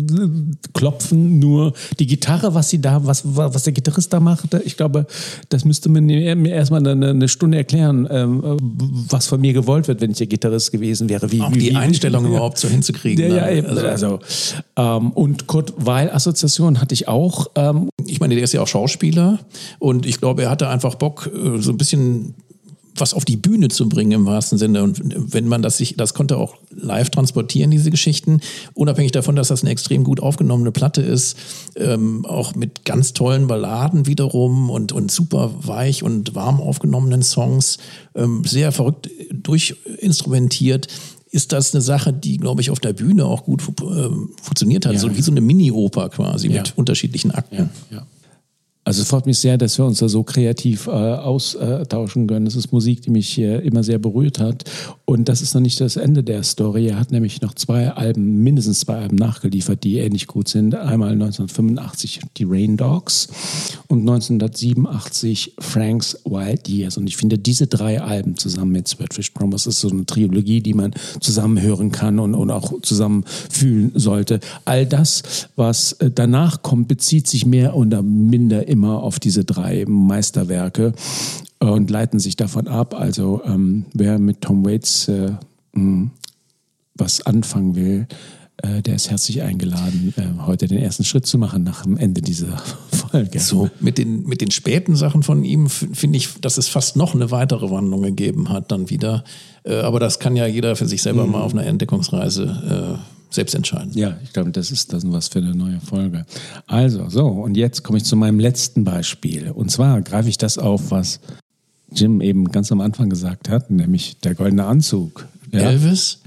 Klopfen, nur die Gitarre, was sie da, was, was der Gitarrist da machte. Ich glaube, das müsste man mir erstmal eine, eine Stunde erklären, ähm, was von mir gewollt wird, wenn ich der Gitarrist gewesen wäre. Wie, auch wie, die wie, Einstellung ja. überhaupt so hinzukriegen. Ja, ja, ne? eben. Also, also ähm, und Kurt Weill-Assoziation hatte ich auch. Ähm, Ich meine, der ist ja auch Schauspieler und ich glaube, er hatte einfach Bock, so ein bisschen was auf die Bühne zu bringen im wahrsten Sinne. Und wenn man das sich, das konnte auch live transportieren, diese Geschichten, unabhängig davon, dass das eine extrem gut aufgenommene Platte ist, ähm, auch mit ganz tollen Balladen wiederum und, und super weich und warm aufgenommenen Songs, ähm, sehr verrückt durchinstrumentiert. Ist das eine Sache, die, glaube ich, auf der Bühne auch gut äh, funktioniert hat, Ja. so wie so eine Mini-Oper quasi Ja. mit unterschiedlichen Akten. Ja. Also es freut mich sehr, dass wir uns da so kreativ äh, austauschen können. Das ist Musik, die mich äh, immer sehr berührt hat. Und das ist noch nicht das Ende der Story. Er hat nämlich noch zwei Alben, mindestens zwei Alben nachgeliefert, die ähnlich gut sind. Einmal neunzehnhundertfünfundachtzig die Rain Dogs und neunzehnhundertsiebenundachtzig Frank's Wild Years. Und ich finde, diese drei Alben zusammen mit Swordfish Promise ist so eine Trilogie, die man zusammen hören kann und, und auch zusammen fühlen sollte. All das, was äh, danach kommt, bezieht sich mehr oder minder immer auf diese drei Meisterwerke und leiten sich davon ab. Also ähm, wer mit Tom Waits äh, mh, was anfangen will, äh, der ist herzlich eingeladen, äh, heute den ersten Schritt zu machen nach dem Ende dieser Folge. So, mit den, mit den späten Sachen von ihm f- finde ich, dass es fast noch eine weitere Wandlung gegeben hat dann wieder. Äh, aber das kann ja jeder für sich selber mhm. mal auf einer Entdeckungsreise äh, selbst entscheiden. Ja, ich glaube, das ist das was für eine neue Folge. Also, so, und jetzt komme ich zu meinem letzten Beispiel. Und zwar greife ich das auf, was Jim eben ganz am Anfang gesagt hat, nämlich der goldene Anzug. Ja? Elvis?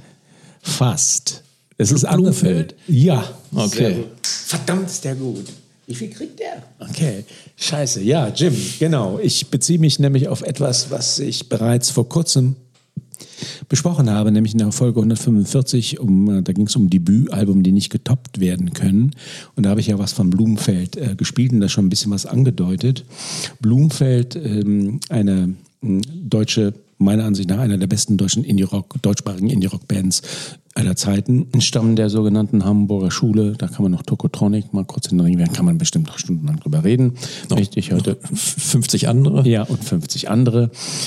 Fast. Es ist Blumfeld. Ja. Okay. Verdammt ist der gut. Wie viel kriegt der? Okay, scheiße. Ja, Jim, genau. Ich beziehe mich nämlich auf etwas, was ich bereits vor kurzem besprochen habe, nämlich in der Folge hundertfünfundvierzig, um, da ging es um Debütalbum, die nicht getoppt werden können. Und da habe ich ja was von Blumfeld äh, gespielt und da schon ein bisschen was angedeutet. Blumfeld, ähm, eine äh, deutsche, meiner Ansicht nach einer der besten deutschen Indie-Rock, deutschsprachigen Indie-Rock-Bands aller Zeiten, stammen der sogenannten Hamburger Schule. Da kann man noch Tokotronic mal kurz in den Ring werden, kann man bestimmt noch stundenlang drüber reden. Noch, Richtig, heute fünfzig andere? Ja, und fünfzig andere.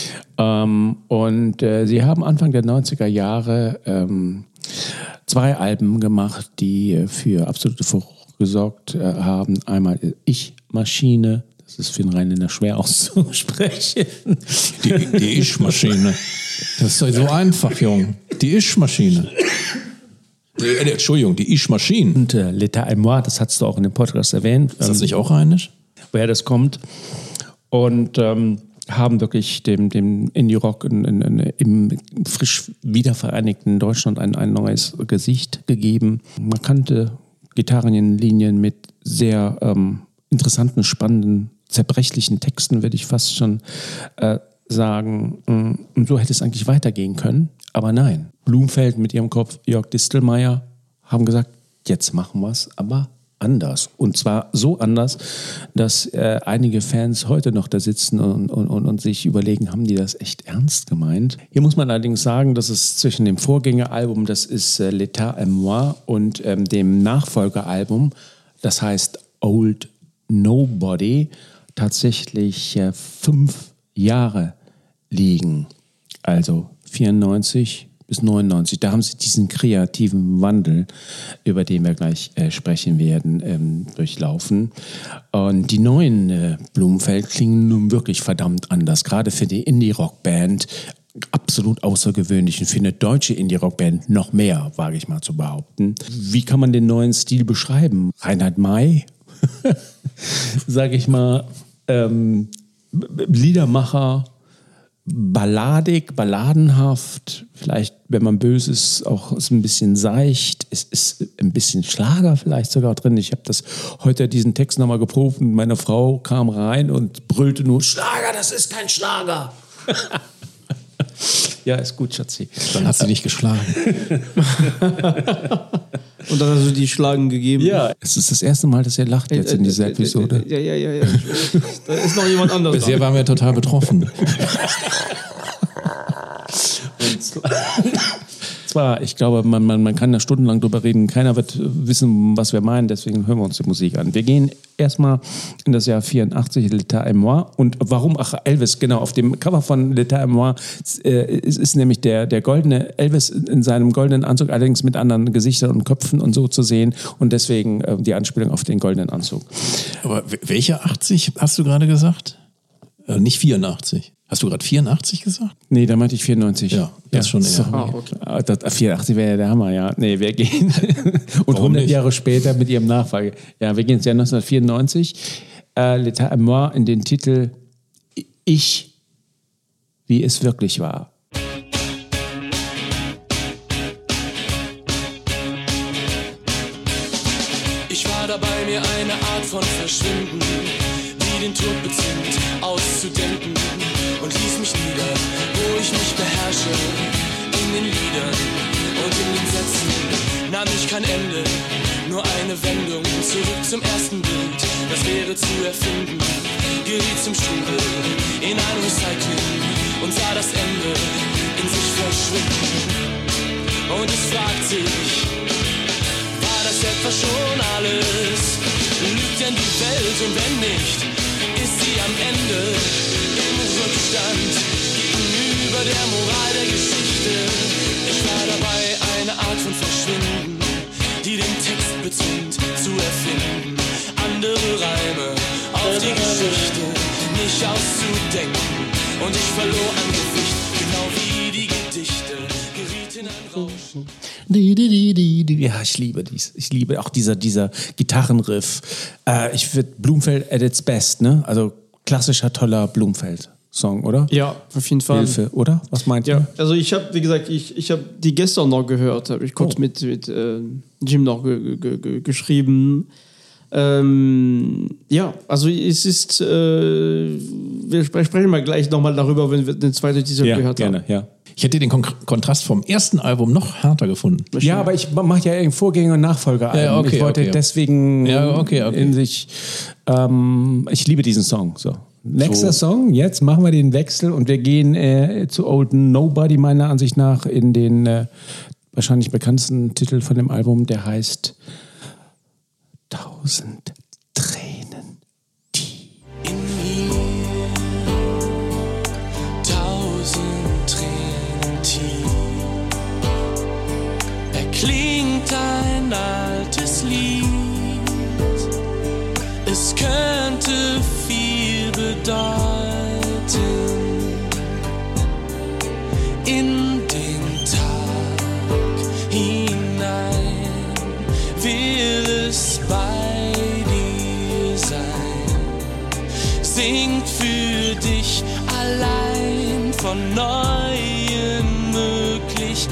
Ähm, und äh, sie haben Anfang der neunziger Jahre ähm, zwei Alben gemacht, die für absolute Furore gesorgt äh, haben. Einmal Ich Maschine. Das ist für den Rheinländer schwer auszusprechen. Die, die Ich-Maschine. Das ist so einfach, Jung. Die Ich-Maschine. Äh, Entschuldigung, die Ich-Maschine. Und äh, L'état et moi, das hast du auch in dem Podcast erwähnt. Ist das nicht auch rheinisch? Woher das kommt. Und ähm, haben wirklich dem, dem Indie-Rock in, in, in, im frisch wiedervereinigten Deutschland ein, ein neues Gesicht gegeben. Markante Gitarrenlinien mit sehr ähm, interessanten, spannenden, zerbrechlichen Texten, würde ich fast schon äh, sagen. Und so hätte es eigentlich weitergehen können. Aber nein, Blumfeld mit ihrem Kopf, Jörg Distelmeier, haben gesagt, jetzt machen wir es, aber anders. Und zwar so anders, dass äh, einige Fans heute noch da sitzen und, und, und, und sich überlegen, haben die das echt ernst gemeint? Hier muss man allerdings sagen, dass es zwischen dem Vorgängeralbum, das ist äh, L'état et moi, und ähm, dem Nachfolgeralbum, das heißt Old Nobody, tatsächlich äh, fünf Jahre liegen. Also vierundneunzig bis neunundneunzig. Da haben sie diesen kreativen Wandel, über den wir gleich äh, sprechen werden, ähm, durchlaufen. Und die neuen äh, Blumfeld klingen nun wirklich verdammt anders. Gerade für die Indie-Rock-Band absolut außergewöhnlich und für eine deutsche Indie-Rock-Band noch mehr, wage ich mal zu behaupten. Wie kann man den neuen Stil beschreiben? Reinhard May, sage ich mal, ähm, Liedermacher, balladig, balladenhaft, vielleicht, wenn man böse ist, auch ist ein bisschen seicht. Es ist ein bisschen Schlager vielleicht sogar drin. Ich habe das heute diesen Text nochmal geprobt und meine Frau kam rein und brüllte nur, Schlager, das ist kein Schlager. Ja, ist gut, Schatzi. Dann hat sie dich geschlagen. Und dann hast du die Schlagen gegeben. Ja, es ist das erste Mal, dass er lacht jetzt in dieser Episode. Ja, ja, ja, ja. Da ist noch jemand anderes. Bisher waren wir total betroffen. Zwar, ich glaube, man, man, man kann da stundenlang drüber reden. Keiner wird wissen, was wir meinen. Deswegen hören wir uns die Musik an. Wir gehen erstmal in das Jahr vierundachtzig, L'État et moi. Und warum? Ach, Elvis, genau. Auf dem Cover von L'État et moi äh, ist, ist nämlich der, der goldene Elvis in seinem goldenen Anzug, allerdings mit anderen Gesichtern und Köpfen und so zu sehen. Und deswegen äh, die Anspielung auf den goldenen Anzug. Aber welche achtzig hast du gerade gesagt? Äh, nicht vierundachtzig. Hast du gerade vierundachtzig gesagt? Nee, da meinte ich vierundneunzig. Ja, das schon eher. So. Ah, okay. Ah, das, vierundachtzig wäre ja der Hammer, ja. Nee, wir gehen. Und Warum hundert nicht? Jahre später mit ihrem Nachfolger. Ja, wir gehen ins Jahr neunzehnhundertvierundneunzig. Äh, L'État et moi in den Titel Ich, wie es wirklich war. Ich war dabei, mir eine Art von Verschwinden, die den Tod bezwingt, auszudenken und ließ mich nieder, wo ich mich beherrsche, in den Liedern und in den Sätzen nahm ich kein Ende, nur eine Wendung, zurück zum ersten Bild, das wäre zu erfinden, geriet zum Strudel, in ein Recycling und sah das Ende in sich verschwinden und es fragt sich, war das etwa schon alles? Lügt denn die Welt und wenn nicht, ist sie am Ende im Rückstand gegenüber der Moral der Geschichte. Ich war dabei, eine Art von Verschwinden, die den Text bezwingt, zu erfinden. Andere Reime auf die Geschichte nicht auszudenken. Und ich verlor an Gewicht, genau wie die Gedichte, geriet in ein Rauschen. Ja, ich liebe dies. Ich liebe auch dieser, dieser Gitarrenriff. Äh, ich würde Blumfeld at its best, ne? Also klassischer, toller Blumfeld-Song, oder? Ja, auf jeden Fall. Hilfe, oder? Was meint Ja, ihr? also ich habe, wie gesagt, ich, ich habe die gestern noch gehört. Hab ich kurz Oh. mit, mit äh, Jim noch ge ge ge geschrieben. Ähm, ja, also es ist, äh, wir sprechen mal gleich nochmal darüber, wenn wir den zweiten Titel Ja, gehört gerne, haben. ja. Ich hätte den Kon Kontrast vom ersten Album noch härter gefunden. Ja, aber ich mache ja irgendwie Vorgänger und Nachfolger. Ja, ja, okay, ich wollte okay. deswegen Ja, okay, okay. in sich. Ähm, ich liebe diesen Song. So. Nächster So. Song. Jetzt machen wir den Wechsel und wir gehen äh, zu Old Nobody meiner Ansicht nach in den äh, wahrscheinlich bekanntesten Titel von dem Album. Der heißt Tausend Tränen. In mir tausend Tränen tief erklingt ein altes Lied. Es könnte viel bedeuten in den Tag hinein. Will es bei dir sein? Singt für dich allein von neuen Möglichkeiten.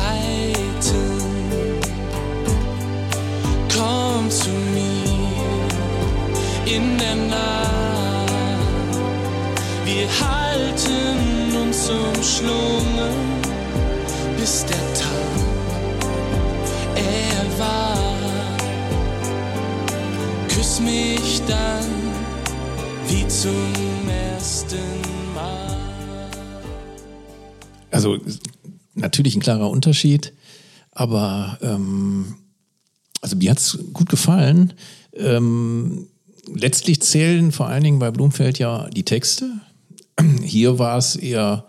Komm zu mir in der Nacht. Wir halten uns umschlungen, bis der Tag er war. Küss mich dann wie zum ersten Mal. Also natürlich ein klarer Unterschied, aber ähm, also mir hat es gut gefallen. Ähm, letztlich zählen vor allen Dingen bei Blumfeld ja die Texte. Hier war es eher,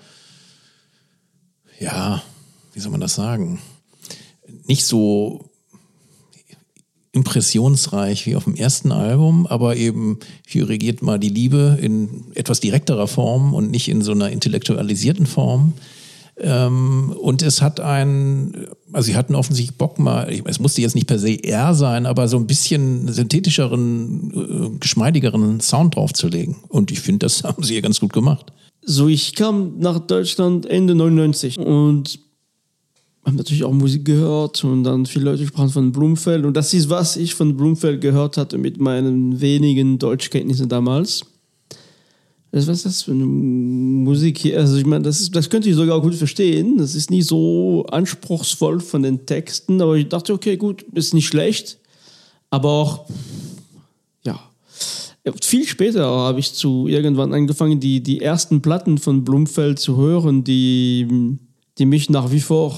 ja, wie soll man das sagen, nicht so impressionsreich wie auf dem ersten Album, aber eben hier regiert mal die Liebe in etwas direkterer Form und nicht in so einer intellektualisierten Form. Ähm, und es hat ein, also sie hatten offensichtlich Bock mal, es musste jetzt nicht per se er sein, aber so ein bisschen synthetischeren, äh, geschmeidigeren Sound draufzulegen. Und ich finde, das haben sie hier ganz gut gemacht. So, ich kam nach Deutschland Ende neunundneunzig und habe natürlich auch Musik gehört und dann viele Leute sprachen von Blumfeld und das ist, was ich von Blumfeld gehört hatte mit meinen wenigen Deutschkenntnissen damals. Was ist das für eine Musik hier? Also ich meine, das, das könnte ich sogar gut verstehen. Das ist nicht so anspruchsvoll von den Texten, aber ich dachte, okay, gut, ist nicht schlecht. Aber auch, ja, viel später habe ich zu irgendwann angefangen, die, die ersten Platten von Blumfeld zu hören, die, die mich nach wie vor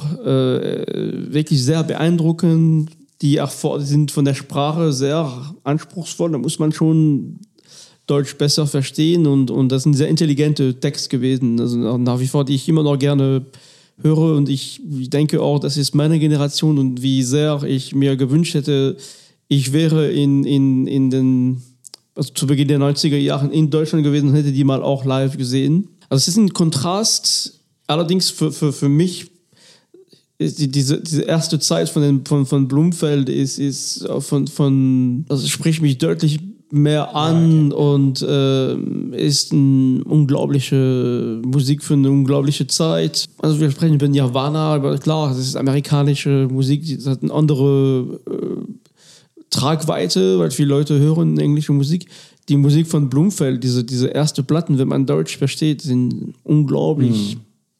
äh, wirklich sehr beeindrucken. Die sind von der Sprache sehr anspruchsvoll. Da muss man schon Deutsch besser verstehen und, und das sind sehr intelligente Texte gewesen. Also nach wie vor, die ich immer noch gerne höre und ich, ich denke auch, das ist meine Generation und wie sehr ich mir gewünscht hätte, ich wäre in, in, in den, also zu Beginn der neunziger Jahren in Deutschland gewesen und hätte die mal auch live gesehen. Also es ist ein Kontrast, allerdings für, für, für mich ist die, diese, diese erste Zeit von, den, von, von Blumfeld ist, ist von, von, also spricht mich deutlich mehr an ja, okay. und äh, ist eine unglaubliche Musik für eine unglaubliche Zeit. Also wir sprechen über Nirvana, aber klar, das ist amerikanische Musik, die hat eine andere äh, Tragweite, weil viele Leute hören englische Musik. Die Musik von Blumfeld, diese, diese erste Platten, wenn man Deutsch versteht, sind unglaublich, mhm.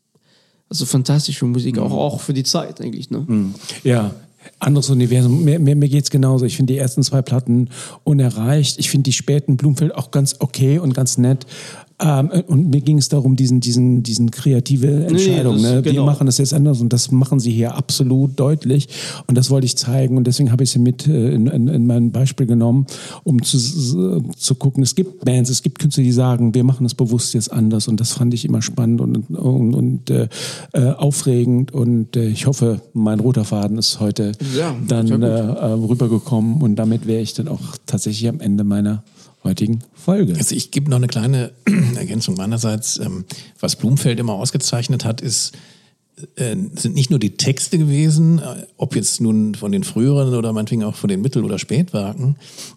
also fantastische Musik, mhm. auch, auch für die Zeit eigentlich. Ne? Mhm. Ja. Anderes Universum. Mir, mir, mir geht es genauso. Ich finde die ersten zwei Platten unerreicht. Ich finde die späten Blumfeld auch ganz okay und ganz nett. Ähm, und mir ging es darum, diesen, diesen, diesen kreative Entscheidung. Nee, ne? Wir genau. machen das jetzt anders und das machen sie hier absolut deutlich. Und das wollte ich zeigen und deswegen habe ich sie mit äh, in, in, in mein Beispiel genommen, um zu, zu gucken. Es gibt Bands, es gibt Künstler, die sagen, wir machen das bewusst jetzt anders und das fand ich immer spannend und, und, und äh, aufregend und äh, ich hoffe, mein roter Faden ist heute ja, dann äh, rübergekommen und damit wäre ich dann auch tatsächlich am Ende meiner heutigen Folge. Also ich gebe noch eine kleine Ergänzung meinerseits. Was Blumfeld immer ausgezeichnet hat, ist, äh, sind nicht nur die Texte gewesen, ob jetzt nun von den früheren oder meinetwegen auch von den Mittel- oder Spätwerken,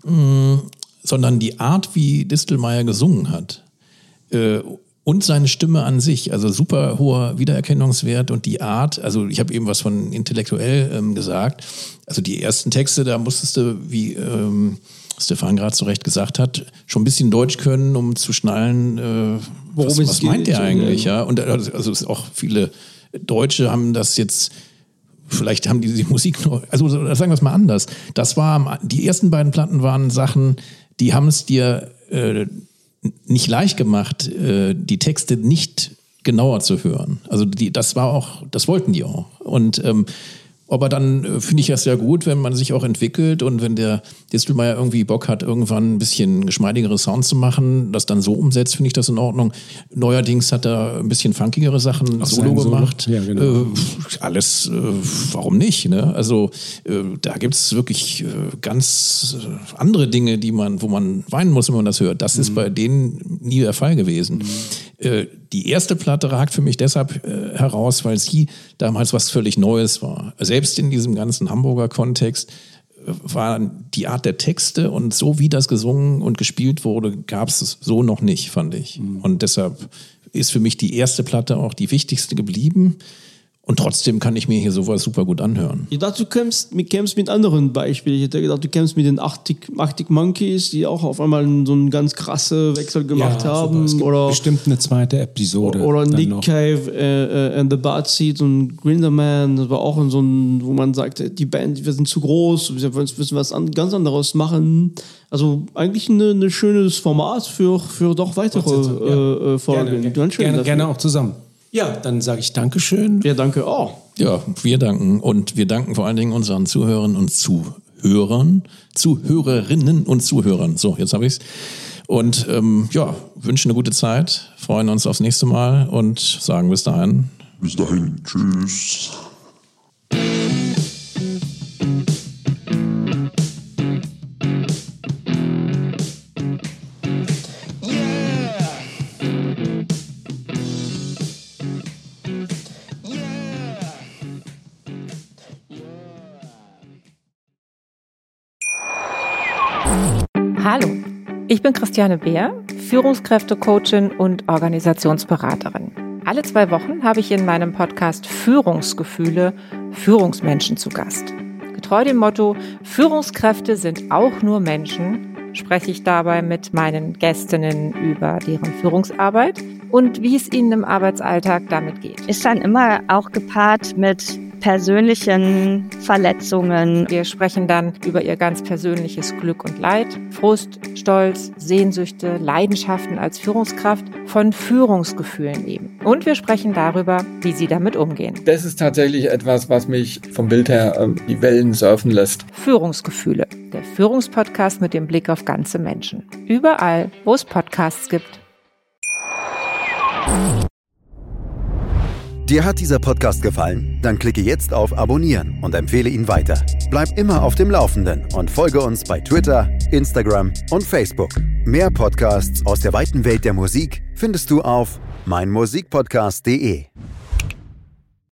mh, sondern die Art, wie Distelmeier gesungen hat. Äh, Und seine Stimme an sich, also super hoher Wiedererkennungswert und die Art, also ich habe eben was von intellektuell ähm, gesagt, also die ersten Texte, da musstest du, wie ähm, Stefan gerade zu Recht gesagt hat, schon ein bisschen Deutsch können, um zu schnallen, äh, was, was meint der eigentlich, ja? Und also auch viele Deutsche haben das jetzt, vielleicht haben die die Musik noch, also sagen wir es mal anders, das war, die ersten beiden Platten waren Sachen, die haben es dir äh, nicht leicht gemacht, äh, die Texte nicht genauer zu hören. Also die, das war auch, das wollten die auch. Und ähm, aber dann äh, finde ich das ja gut, wenn man sich auch entwickelt und wenn der Distelmeier irgendwie Bock hat, irgendwann ein bisschen geschmeidigere Sounds zu machen, das dann so umsetzt, finde ich das in Ordnung. Neuerdings hat er ein bisschen funkigere Sachen Ach, Solo gemacht. Solo? Ja, genau. äh, alles, äh, warum nicht? Ne? Also äh, da gibt es wirklich äh, ganz äh, andere Dinge, die man, wo man weinen muss, wenn man das hört. Das mhm. ist bei denen nie der Fall gewesen. Mhm. Äh, die erste Platte ragt für mich deshalb äh, heraus, weil sie damals was völlig Neues war. Selbst in diesem ganzen Hamburger Kontext äh, war die Art der Texte und so wie das gesungen und gespielt wurde, gab es so noch nicht, fand ich. Mhm. Und deshalb ist für mich die erste Platte auch die wichtigste geblieben. Und trotzdem kann ich mir hier sowas super gut anhören. Ich dachte, du kämpfst, kämpfst mit anderen Beispielen. Ich hätte gedacht, du kämpfst mit den Arctic, Arctic Monkeys, die auch auf einmal so einen ganz krassen Wechsel gemacht ja, haben. Es gibt oder bestimmt eine zweite Episode. Oder Nick noch. Cave äh, and the Bad Seed und Grinderman. Das war auch in so ein, wo man sagt, die Band, wir sind zu groß, wir müssen was an, ganz anderes machen. Also eigentlich ein eine schönes Format für, für doch weitere ja. äh, Folgen. Gerne, gerne, gerne auch zusammen. Ja, dann sage ich Dankeschön. Ja, danke auch. Ja, wir danken und wir danken vor allen Dingen unseren Zuhörern und Zuhörern, Zuhörerinnen und Zuhörern. So, jetzt habe ich es. Und ähm, ja, wünschen eine gute Zeit, freuen uns aufs nächste Mal und sagen bis dahin. Bis dahin, tschüss. Hallo, ich bin Christiane Beer, Führungskräftecoachin und Organisationsberaterin. Alle zwei Wochen habe ich in meinem Podcast Führungsgefühle Führungsmenschen zu Gast. Getreu dem Motto, Führungskräfte sind auch nur Menschen, spreche ich dabei mit meinen Gästinnen über deren Führungsarbeit und wie es ihnen im Arbeitsalltag damit geht. Ist dann immer auch gepaart mit persönlichen Verletzungen. Wir sprechen dann über ihr ganz persönliches Glück und Leid, Frust, Stolz, Sehnsüchte, Leidenschaften als Führungskraft, von Führungsgefühlen eben. Und wir sprechen darüber, wie sie damit umgehen. Das ist tatsächlich etwas, was mich vom Bild her äh, die Wellen surfen lässt. Führungsgefühle, der Führungspodcast mit dem Blick auf ganze Menschen. Überall, wo es Podcasts gibt. Dir hat dieser Podcast gefallen? Dann klicke jetzt auf Abonnieren und empfehle ihn weiter. Bleib immer auf dem Laufenden und folge uns bei Twitter, Instagram und Facebook. Mehr Podcasts aus der weiten Welt der Musik findest du auf meinmusikpodcast punkt de.